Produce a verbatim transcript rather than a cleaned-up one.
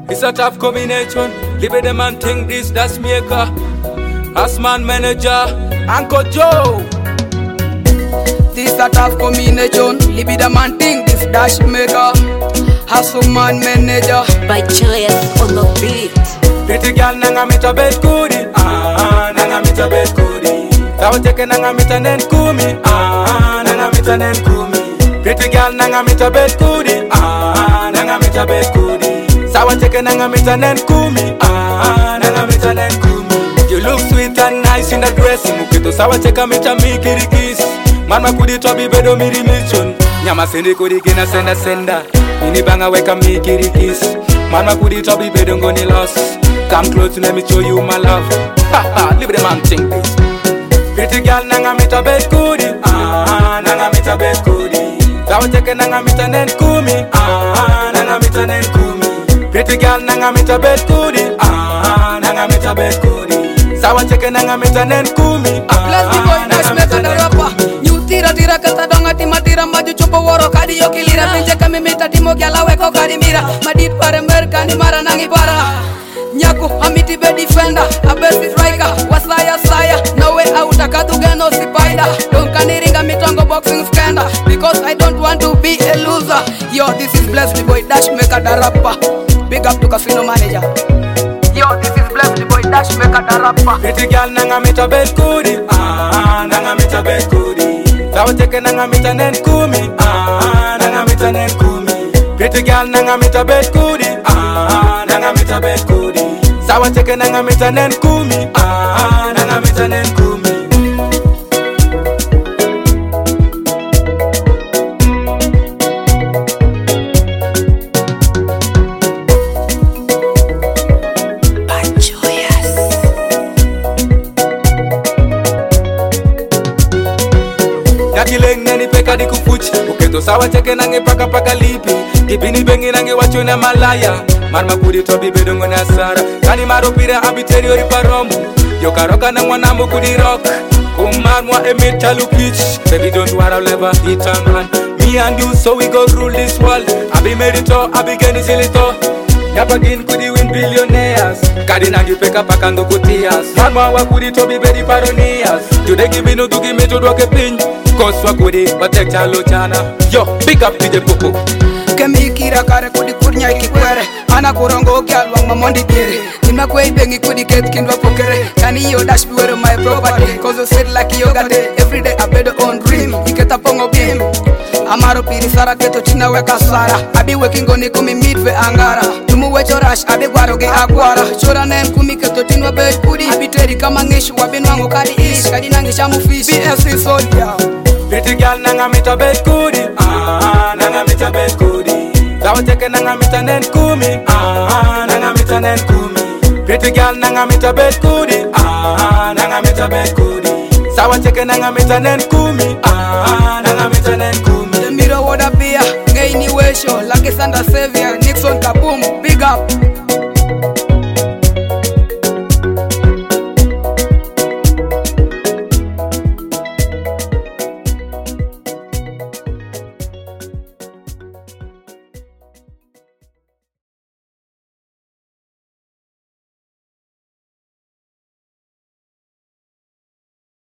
It's a tough combination. Live the man think this, that's maker. As man manager, Uncle Joe. This a tough combination. Live the man think this, dash maker. Hustle man manager. By Joyous on the beat. Pretty girl nanga mita bed kudi. Ah, nanga mita bed kudi. Sawa teke nanga mita nen kumi. Ah, nanga mita nen kumi. Pretty girl nanga mita bed kudi. Ah, nanga mita bed kudi. Sawa teke nanga mita nen kumi. Ah, nanga mita nen kumi. You look sweet and nice in the dress. Mukito sawa teka mita mikirikis. Mama kudi tobi bedo miri mission. Nyama sendi kudi kina senda senda. Mini banga weka mikirikis. Mama kudi tobi bedo ngoni lost. Come close to let me show you my love. Ha ha, live the man think this. Pretty girl nanga mita bed kudi. Ah, nanga mita bed kudi. Sawa teke nanga mita nen kumi. Ah, nanga mita nen kumi. Pretty girl nanga mita bed kudi. Ah, nanga mita bed kudi. Sawa teke nanga mita nen kumi. Ah, Bless the boy, dash meka da rapa. New tira tira kata donga tima tira maju chopo woro kadi yo kilira. Pinje kami mita timo gyala weko kadi mira. Madit pare merka ni mara nangi para. Nyaku amiti be defender, a best striker, wasaya saya. No way out, akaduga no spider. Don't kaniringa mitongo boxing scandal, because I don't want to be a loser. Yo, this is Bless the boy, dash maker da rapper. Big up to casino manager. Yo, this is Bless the boy, dash maker da rapper. Pretty girl nanga mita bed kudi. Ah, nanga mita bed kudi. Sawa teke nanga mita nen kumi. Ah, nanga mita nen kumi. Pretty girl nanga mita bed kudi. Ah, nanga mita bed kudi. Sawa teke nanga mita nen kumi. Ah, nanga mita nen kumi. By Joyous. Nakileng nani peka di kupuchi. Ukento sawa teke nange paka paka lipi. Kipini bengi nange wacho na malaya. Marma kudi tobi bedongo na sara. Kani maro pira abiterio riparomu. Yo karoka na mwanambo kudi rock. Kumar mwa emit chalukich. Baby don't worry, I'll never hit a man. Me and you so we go rule this world. I be merito, I be geni silito. Yapagin kudi win billionaires. Kadi nangi peka pakando kutias. Marma wa kudi tobi bedi paronias. Today give me no to give me to doke pin. Koswa kudi batek chalo chana. Yo, big up D J Popo. Kemi kira kare kudi kurnya ikikwere. Ana kurongo gyal wang mamondi diri. Nima kwe bengi kudi ket kindwa pokere. Kani yo dash biwere my property. Cause you said like you got it. Every day I better on dream. Iketa pongo bim. Amaro piri sara keto china weka sara. Abi weki ngoni kumi midwe angara. Tumu wecho rush abi gwaro ge agwara. Chora nen kumi keto chinwa bed kudi. Abi teri kama ngishu wabi nwango kadi ish. Kadi nangisha mufish. B S C soldier. Pretty girl nanga mita bed kudi. Ah, nanga mita bed kudi. Sawa teke nanga mita nen kumi. Ah, nanga mita nen kumi. Pretty girl nanga mita bed kudi. Ah, nanga mita bed kudi. Sawa teke nanga mita nen kumi. Ah, nanga mita nen kumi. The mirror would appear. Ngay ni wesho. Lucky Santa Savior. Nixon Kaboom. Big up.